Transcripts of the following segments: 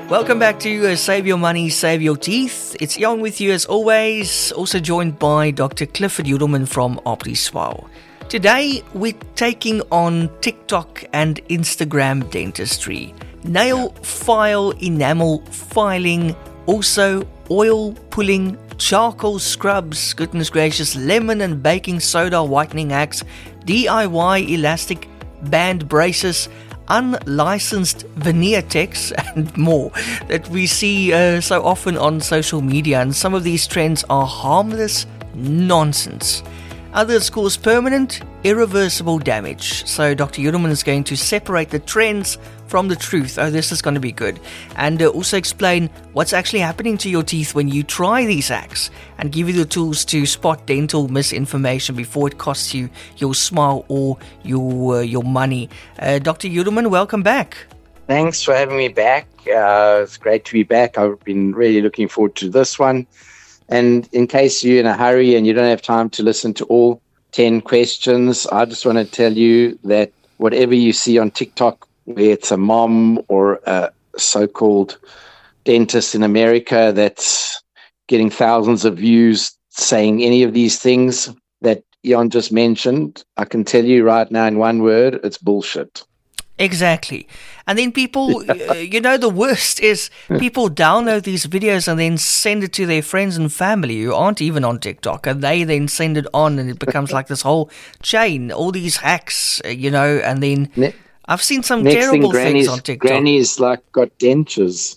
Welcome back to Save Your Money, Save Your Teeth. It's Jan with you as always, also joined by Dr. Clifford Judelman from Optiswal. Today, we're taking on TikTok and Instagram dentistry, nail file enamel filing, also oil pulling, charcoal scrubs, goodness gracious, lemon and baking soda whitening hacks, DIY elastic band braces, unlicensed veneer techs and more that we see so often on social media, and some of these trends are harmless nonsense. Others cause permanent, irreversible damage. So Dr. Judelman is going to separate the trends from the truth. Oh, this is going to be good. And also explain what's actually happening to your teeth when you try these hacks, and give you the tools to spot dental misinformation before it costs you your smile or your money. Dr. Judelman, welcome back. Thanks for having me back. It's great to be back. I've been really looking forward to this one. And in case you're in a hurry and you don't have time to listen to all 10 questions, I just want to tell you that whatever you see on TikTok, where it's a mom or a so-called dentist in America that's getting thousands of views saying any of these things that Jan just mentioned, I can tell you right now in one word, it's bullshit. Exactly. And then people, the worst is people download these videos and then send it to their friends and family who aren't even on TikTok, and they then send it on, and it becomes like this whole chain, all these hacks, and then I've seen some terrible things on TikTok. Granny's got dentures.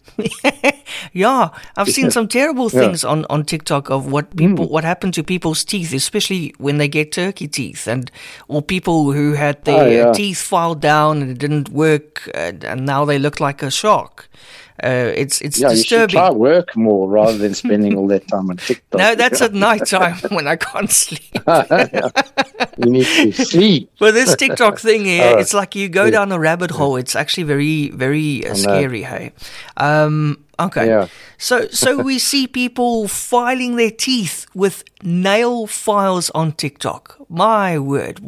Yeah, I've seen some terrible things on TikTok of what happened to people's teeth, especially when they get turkey teeth, or people who had their teeth filed down and it didn't work, and now they look like a shark. It's disturbing. You should try work more rather than spending all that time on TikTok. No, that's at night time when I can't sleep. You need to sleep. But this TikTok thing here, it's like you go down a rabbit hole. It's actually very, very scary, hey? Okay. Yeah. So we see people filing their teeth with nail files on TikTok. My word.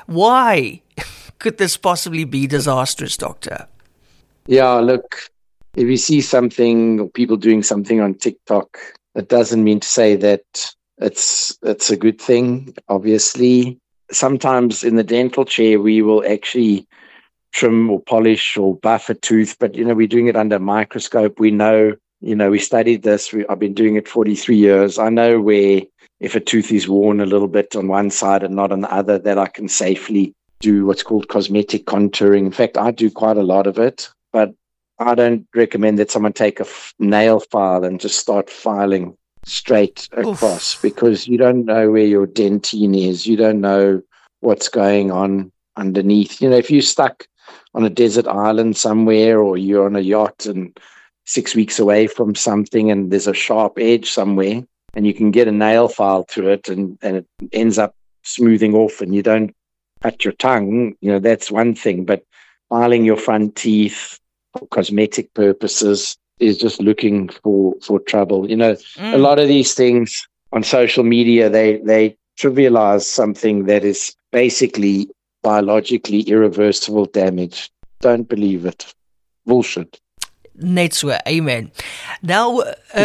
Why could this possibly be disastrous, doctor? Yeah, look, if you see something or people doing something on TikTok, it doesn't mean to say that it's a good thing, obviously. Sometimes in the dental chair, we will actually trim or polish or buff a tooth, but, we're doing it under a microscope. We know, we studied this. I've been doing it 43 years. I know where if a tooth is worn a little bit on one side and not on the other, that I can safely do what's called cosmetic contouring. In fact, I do quite a lot of it, but I don't recommend that someone take a nail file and just start filing straight across, because you don't know where your dentine is. You don't know what's going on underneath. If you're stuck on a desert island somewhere, or you're on a yacht and 6 weeks away from something and there's a sharp edge somewhere and you can get a nail file through it and it ends up smoothing off and you don't cut your tongue, that's one thing. But filing your front teeth for cosmetic purposes is just looking for trouble. A lot of these things on social media, they trivialize something that is basically biologically irreversible damage. Don't believe it. Bullshit. Net so, amen. Now,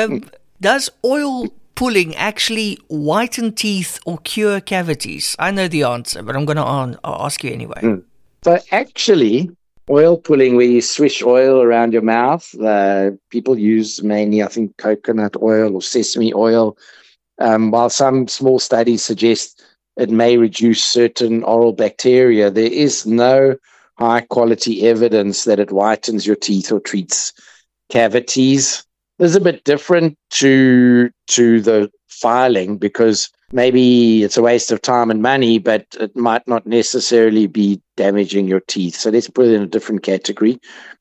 does oil pulling actually whiten teeth or cure cavities? I know the answer, but I'm going to ask you anyway. So actually, oil pulling, where you swish oil around your mouth, people use mainly, I think, coconut oil or sesame oil, while some small studies suggest it may reduce certain oral bacteria. There is no high-quality evidence that it whitens your teeth or treats cavities. This is a bit different to the filing, because maybe it's a waste of time and money, but it might not necessarily be damaging your teeth. So let's put it in a different category.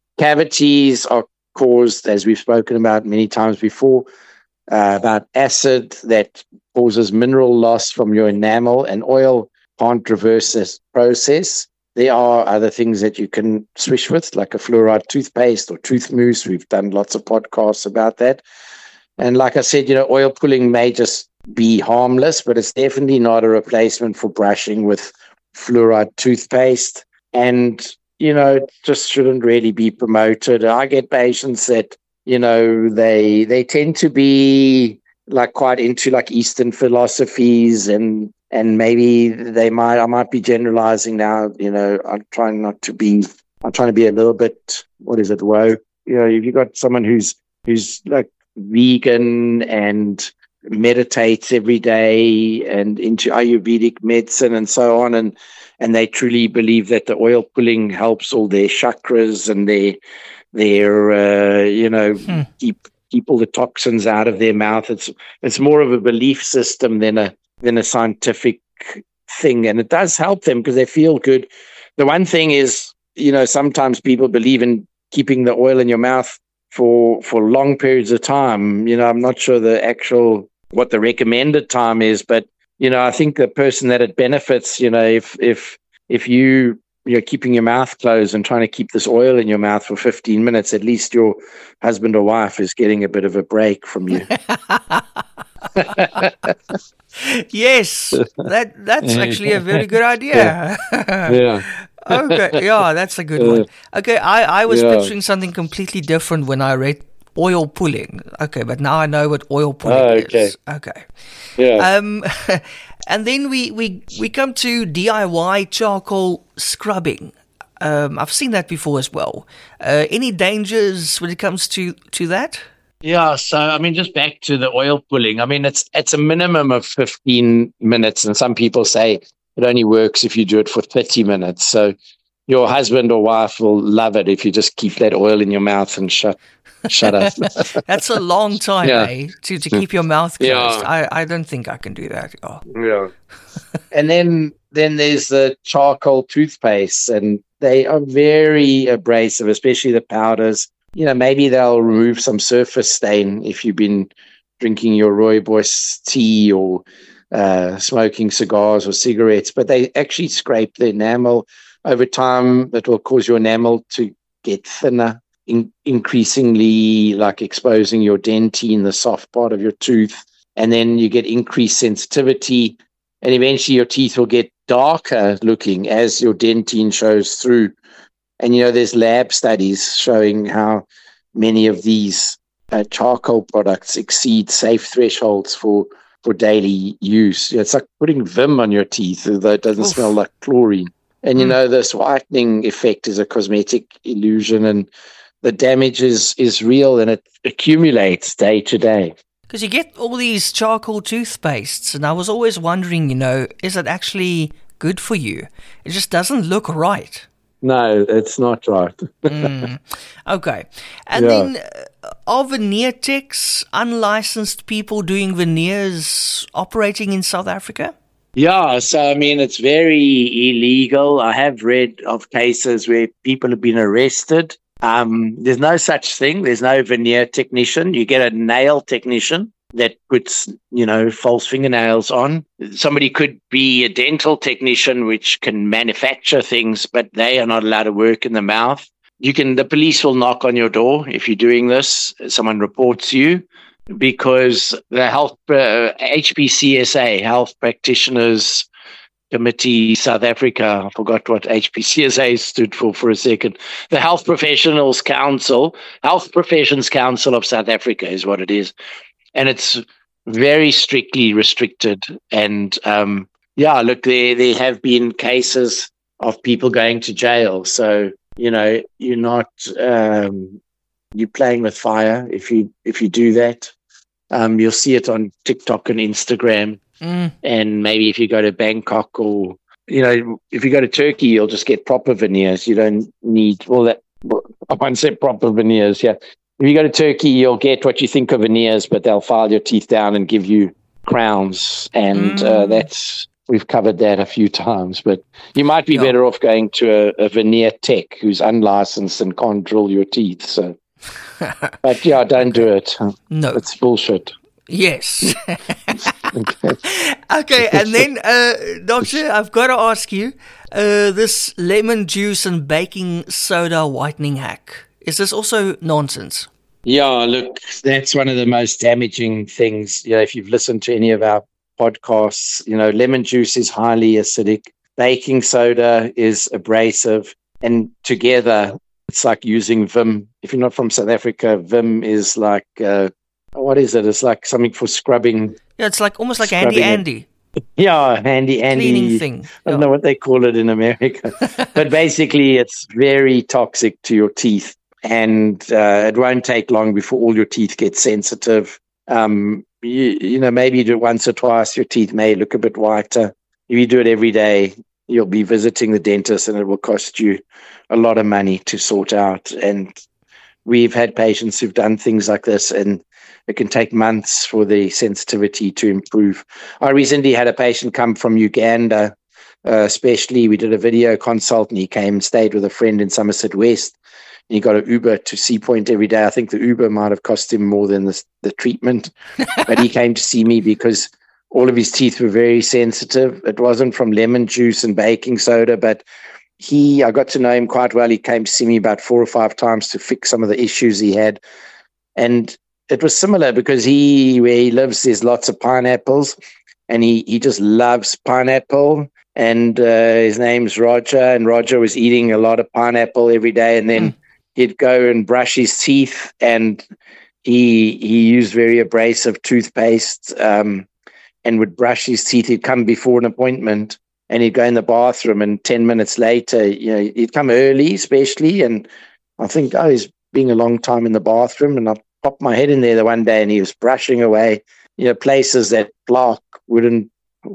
Cavities are caused, as we've spoken about many times before, about acid that causes mineral loss from your enamel, and oil can't reverse this process. There are other things that you can swish with, like a fluoride toothpaste or tooth mousse. We've done lots of podcasts about that. And like I said, oil pulling may just be harmless, but it's definitely not a replacement for brushing with fluoride toothpaste. And, it just shouldn't really be promoted. I get patients that they tend to be like quite into like Eastern philosophies, and maybe I might be generalizing now. I'm trying to be a little bit, what is it, woke. If you got someone who's like vegan and meditates every day and into Ayurvedic medicine and so on, and they truly believe that the oil pulling helps all their chakras and their keep all the toxins out of their mouth. It's more of a belief system than a scientific thing, and it does help them because they feel good. The one thing is, sometimes people believe in keeping the oil in your mouth for long periods of time. I'm not sure what the recommended time is, but I think the person that it benefits, if you're keeping your mouth closed and trying to keep this oil in your mouth for 15 minutes, at least your husband or wife is getting a bit of a break from you. Yes, that's actually a very good idea. Yeah. Okay, yeah, that's a good one. Okay, I was picturing something completely different when I read oil pulling. Okay, but now I know what oil pulling is. Okay. Yeah. And then we come to DIY charcoal scrubbing. I've seen that before as well. Any dangers when it comes to that? Yeah, so just back to the oil pulling. It's a minimum of 15 minutes, and some people say it only works if you do it for 30 minutes. So your husband or wife will love it if you just keep that oil in your mouth and shut up. That's a long time, to keep your mouth closed. Yeah. I don't think I can do that. Oh. Yeah. And then there's the charcoal toothpaste, and they are very abrasive, especially the powders. Maybe they'll remove some surface stain if you've been drinking your rooibos tea or smoking cigars or cigarettes, but they actually scrape the enamel. Over time, that will cause your enamel to get thinner, increasingly like exposing your dentine, the soft part of your tooth, and then you get increased sensitivity, and eventually your teeth will get darker looking as your dentine shows through. And there's lab studies showing how many of these charcoal products exceed safe thresholds for daily use. It's like putting Vim on your teeth, although it doesn't smell like chlorine. And this whitening effect is a cosmetic illusion, and the damage is real, and it accumulates day to day. Because you get all these charcoal toothpastes, and I was always wondering, is it actually good for you? It just doesn't look right. No, it's not right. Okay. And then are veneer techs unlicensed people doing veneers operating in South Africa? Yeah, so it's very illegal. I have read of cases where people have been arrested. There's no such thing. There's no veneer technician. You get a nail technician that puts, false fingernails on. Somebody could be a dental technician, which can manufacture things, but they are not allowed to work in the mouth. The police will knock on your door if you're doing this. Someone reports you, because the HPCSA, Health Practitioners Committee South Africa, I forgot what HPCSA stood for a second. The Health Professions Council of South Africa is what it is. And it's very strictly restricted. And look, there have been cases of people going to jail. So, you're not, you're playing with fire if you do that. You'll see it on TikTok and Instagram. And maybe if you go to Bangkok or, if you go to Turkey, you'll just get proper veneers. You don't need I won't say proper veneers. Yeah. If you go to Turkey, you'll get what you think of veneers, but they'll file your teeth down and give you crowns. And we've covered that a few times, but you might be better off going to a veneer tech who's unlicensed and can't drill your teeth. So, but don't do it. No, it's bullshit. Yes. Okay, and then, Doctor, I've got to ask you, this lemon juice and baking soda whitening hack, is this also nonsense? Yeah, look, that's one of the most damaging things. If you've listened to any of our podcasts, lemon juice is highly acidic. Baking soda is abrasive. And together, It's like using Vim. If you're not from South Africa, Vim is like, what is it? It's like something for scrubbing. Yeah, it's like almost like Handy Andy. Yeah, handy cleaning thing. I don't know what they call it in America. But basically, it's very toxic to your teeth. And it won't take long before all your teeth get sensitive. Maybe you do it once or twice, your teeth may look a bit whiter. If you do it every day, you'll be visiting the dentist and it will cost you a lot of money to sort out. And we've had patients who've done things like this, and it can take months for the sensitivity to improve. I recently had a patient come from Uganda, especially. We did a video consult, and he came and stayed with a friend in Somerset West. He got an Uber to Sea Point every day. I think the Uber might have cost him more than the treatment. But he came to see me because all of his teeth were very sensitive. It wasn't from lemon juice and baking soda, but I got to know him quite well. He came to see me about 4 or 5 times to fix some of the issues he had. And it was similar because where he lives, there's lots of pineapples, and he just loves pineapple. And his name's Roger, and Roger was eating a lot of pineapple every day, and then he'd go and brush his teeth, and he used very abrasive toothpaste and would brush his teeth. He'd come before an appointment, and he'd go in the bathroom, and 10 minutes later, he'd come early, especially, and I think, he's being a long time in the bathroom, and I popped my head in there the one day, and he was brushing away, places that plaque wouldn't,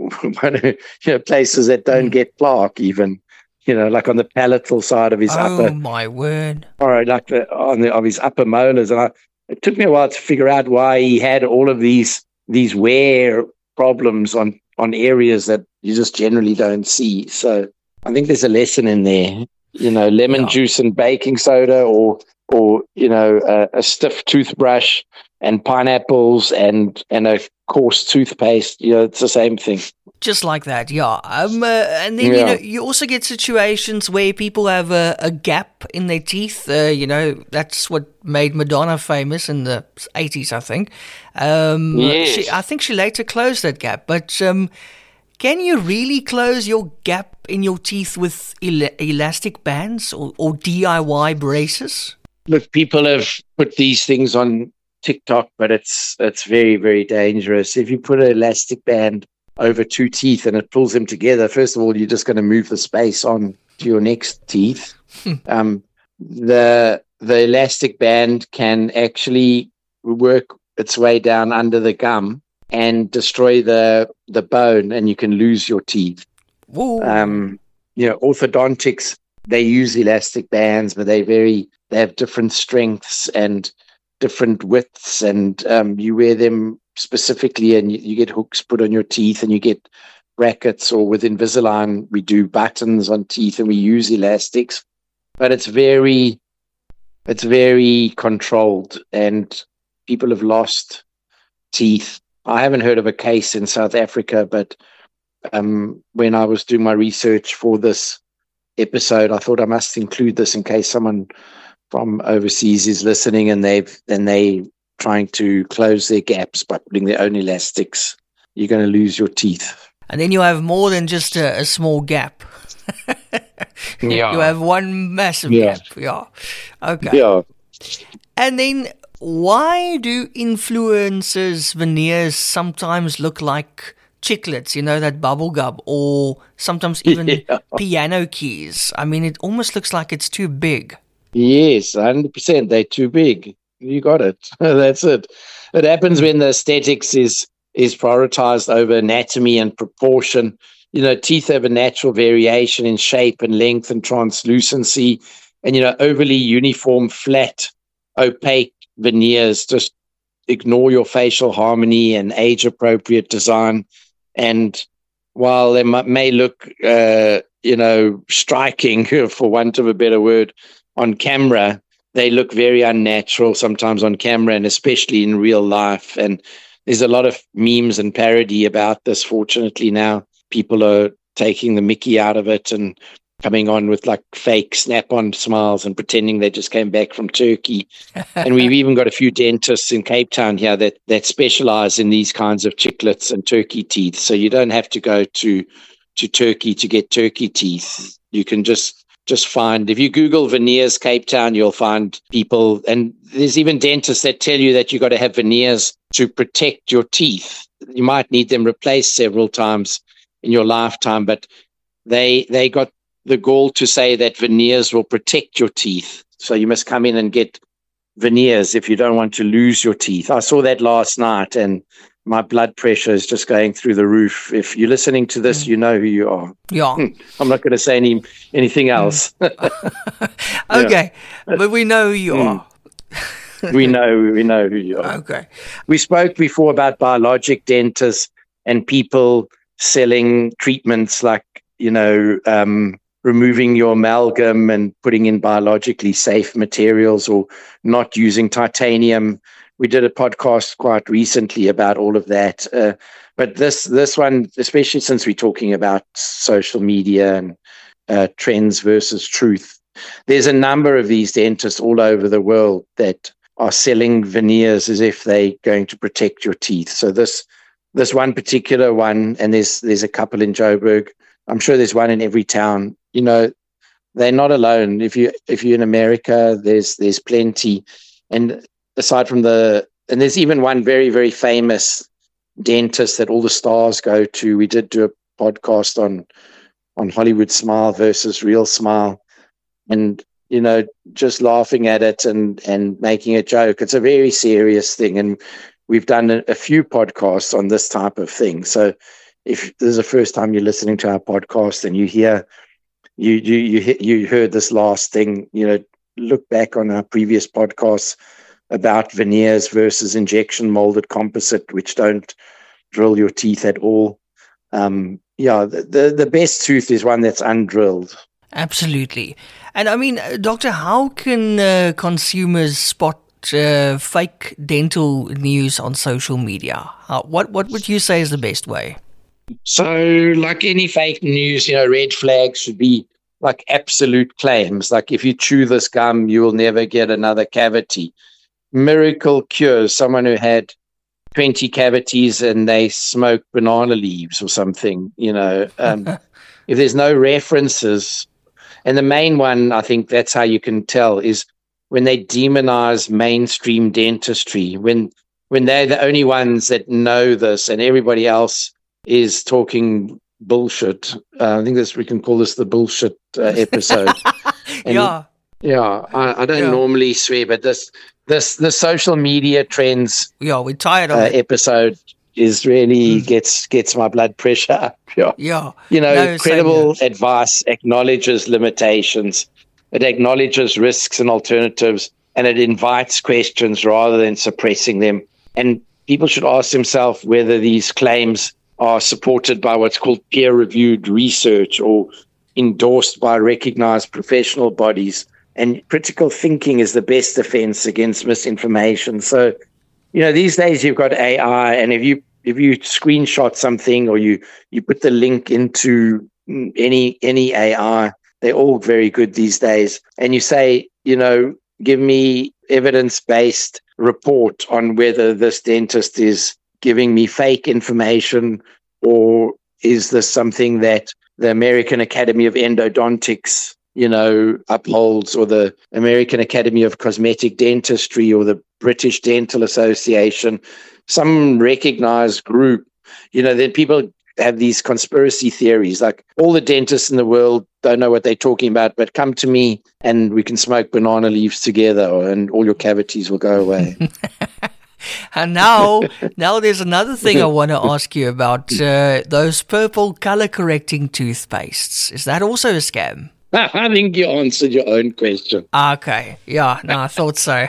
places that don't get plaque even, like on the palatal side of his upper. Oh, my word. Or like of his upper molars. And it took me a while to figure out why he had all of these wear problems on areas that you just generally don't see. So I think there's a lesson in there, lemon juice and baking soda, or a stiff toothbrush and pineapples and a coarse toothpaste. It's the same thing. Just like that, yeah. And then, you also get situations where people have a gap in their teeth. That's what made Madonna famous in the 80s, I think. Yes. I think she later closed that gap. But can you really close your gap in your teeth with elastic bands or DIY braces? Look, people have put these things on TikTok, but it's very, very dangerous. If you put an elastic band over 2 teeth and it pulls them together, first of all, you're just going to move the space on to your next teeth. The elastic band can actually work its way down under the gum and destroy the bone, and you can lose your teeth. Orthodontics, they use elastic bands, but they have different strengths and different widths, and you wear them specifically, and you get hooks put on your teeth, and you get brackets, or with Invisalign we do buttons on teeth, and we use elastics, but it's very controlled, and people have lost teeth. I haven't heard of a case in South Africa, but when I was doing my research for this episode, I thought I must include this in case someone from overseas is listening and they trying to close their gaps by putting their own elastics. You're going to lose your teeth. And then you have more than just a small gap. You have one massive gap. Yeah. Okay. Yeah. And then why do influencers' veneers sometimes look like chiclets, that bubble gum, or sometimes even piano keys? I mean, it almost looks like it's too big. Yes, 100%. They're too big. You got it. That's it. It happens when the aesthetics is prioritized over anatomy and proportion. Teeth have a natural variation in shape and length and translucency, and overly uniform, flat, opaque veneers just ignore your facial harmony and age-appropriate design. And while they may look, striking, for want of a better word, on camera, they look very unnatural sometimes on camera, and especially in real life. And there's a lot of memes and parody about this. Fortunately, now people are taking the mickey out of it and coming on with like fake snap-on smiles and pretending they just came back from Turkey. And we've even got a few dentists in Cape Town here that specialize in these kinds of chiclets and turkey teeth. So you don't have to go to Turkey to get turkey teeth. You can just just find, if you Google veneers Cape Town, you'll find people, and there's even dentists that tell you that you got to have veneers to protect your teeth. You might need them replaced several times in your lifetime, but they got the gall to say that veneers will protect your teeth. So you must come in and get veneers if you don't want to lose your teeth. I saw that last night, and my blood pressure is just going through the roof. If you're listening to this, you know who you are. Yeah. I'm not going to say anything else. Okay, but we know who you are. We know who you are. Okay. We spoke before about biologic dentists and people selling treatments like, removing your amalgam and putting in biologically safe materials or not using titanium. We did a podcast quite recently about all of that. But this one, especially since we're talking about social media and trends versus truth, there's a number of these dentists all over the world that are selling veneers as if they're going to protect your teeth. So this one particular one, and there's a couple in Joburg. I'm sure there's one in every town. They're not alone. If you're in America, there's plenty. And aside from and there's even one very, very famous dentist that all the stars go to. We did do a podcast on Hollywood Smile versus Real Smile, and just laughing at it and making a joke. It's a very serious thing, and we've done a few podcasts on this type of thing. So if this is the first time you're listening to our podcast and you hear you heard this last thing, look back on our previous podcasts about veneers versus injection molded composite, which don't drill your teeth at all. The best tooth is one that's undrilled. Absolutely. And I mean, Doctor, how can consumers spot fake dental news on social media? What would you say is the best way? So, like any fake news, red flags should be like absolute claims. Like, if you chew this gum, you will never get another cavity. Miracle cures, someone who had 20 cavities and they smoked banana leaves or something, if there's no references. And the main one, I think that's how you can tell, is when they demonize mainstream dentistry, when they're the only ones that know this and everybody else is talking bullshit. I think we can call this the bullshit episode. And I don't normally swear, but the social media trends we're tired of it. Episode is really gets my blood pressure up. Credible advice acknowledges limitations. It acknowledges risks and alternatives, and it invites questions rather than suppressing them. And people should ask themselves whether these claims are supported by what's called peer-reviewed research or endorsed by recognized professional bodies. And critical thinking is the best defense against misinformation. So, these days you've got AI, and if you screenshot something or you put the link into any AI, they're all very good these days. And you say, give me evidence-based report on whether this dentist is giving me fake information, or is this something that the American Academy of Endodontics, upholds, or the American Academy of Cosmetic Dentistry, or the British Dental Association, some recognized group. Then people have these conspiracy theories, like all the dentists in the world don't know what they're talking about, but come to me and we can smoke banana leaves together and all your cavities will go away. And now there's another thing I want to ask you about, those purple color correcting toothpastes. Is that also a scam? I think you answered your own question. Okay. Yeah, no, I thought so.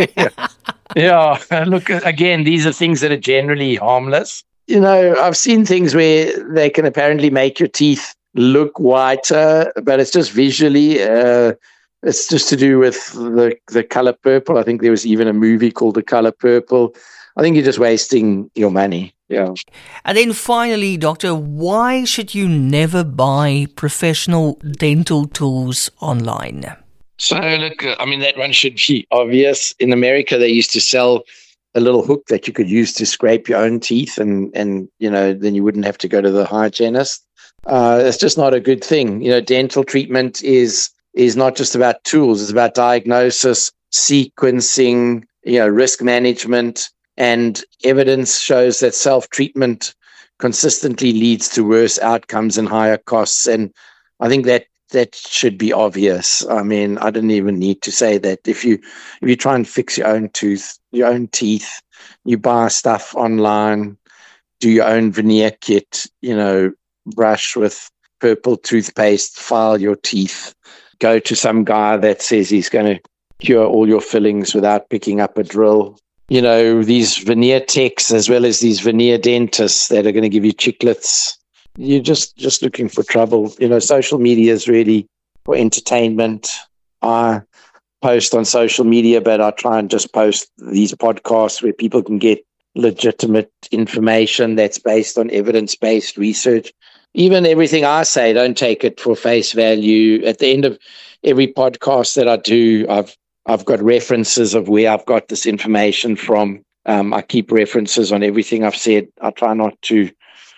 Yeah. Look, again, these are things that are generally harmless. I've seen things where they can apparently make your teeth look whiter, but it's just visually, it's just to do with the color purple. I think there was even a movie called The Color Purple. I think you're just wasting your money. Yeah. And then finally, Doctor, why should you never buy professional dental tools online? So, look, that one should be obvious. In America, they used to sell a little hook that you could use to scrape your own teeth, and then you wouldn't have to go to the hygienist. It's just not a good thing. Dental treatment is is not just about tools. It's about diagnosis, sequencing, risk management, and evidence shows that self-treatment consistently leads to worse outcomes and higher costs. And I think that should be obvious. I mean, I didn't even need to say that. If you try and fix your own tooth, your own teeth, you buy stuff online, do your own veneer kit, brush with purple toothpaste, file your teeth, go to some guy that says he's going to cure all your fillings without picking up a drill. These veneer techs as well as these veneer dentists that are going to give you chiclets. You're just looking for trouble. Social media is really for entertainment. I post on social media, but I try and just post these podcasts where people can get legitimate information that's based on evidence-based research. Even everything I say, don't take it for face value. At the end of every podcast that I do, I've got references of where I've got this information from. I keep references on everything I've said. I try not to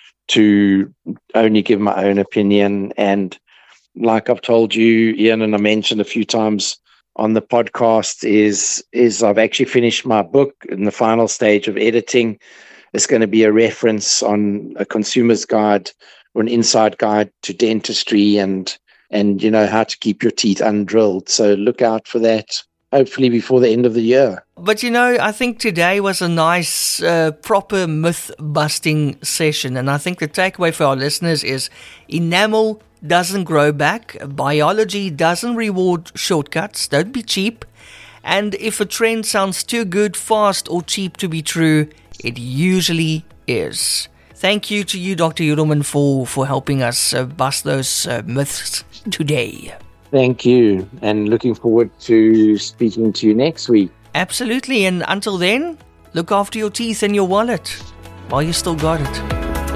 only give my own opinion. And like I've told you, Ian, and I mentioned a few times on the podcast, is I've actually finished my book in the final stage of editing. It's going to be a reference on a consumer's guide or an inside guide to dentistry and how to keep your teeth undrilled. So look out for that, hopefully before the end of the year. But I think today was a nice, proper myth-busting session. And I think the takeaway for our listeners is enamel doesn't grow back. Biology doesn't reward shortcuts. Don't be cheap. And if a trend sounds too good, fast, or cheap to be true, it usually is. Thank you to you, Dr. Udelman, for helping us bust those myths today. Thank you, and looking forward to speaking to you next week. Absolutely, and until then, look after your teeth and your wallet while you still got it.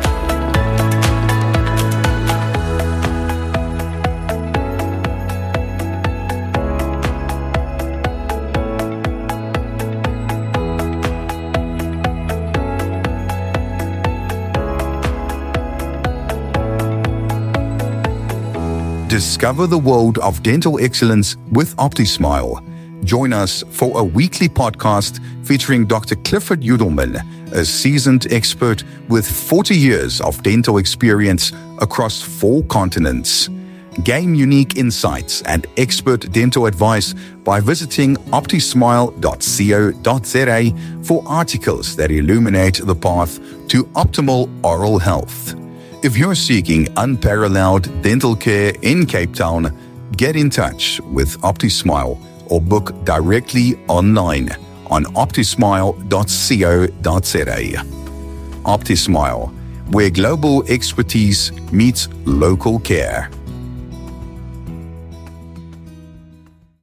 Discover the world of dental excellence with OptiSmile. Join us for a weekly podcast featuring Dr. Clifford Udelman, a seasoned expert with 40 years of dental experience across 4 continents. Gain unique insights and expert dental advice by visiting optismile.co.za for articles that illuminate the path to optimal oral health. If you're seeking unparalleled dental care in Cape Town, get in touch with OptiSmile or book directly online on optismile.co.za. OptiSmile, where global expertise meets local care.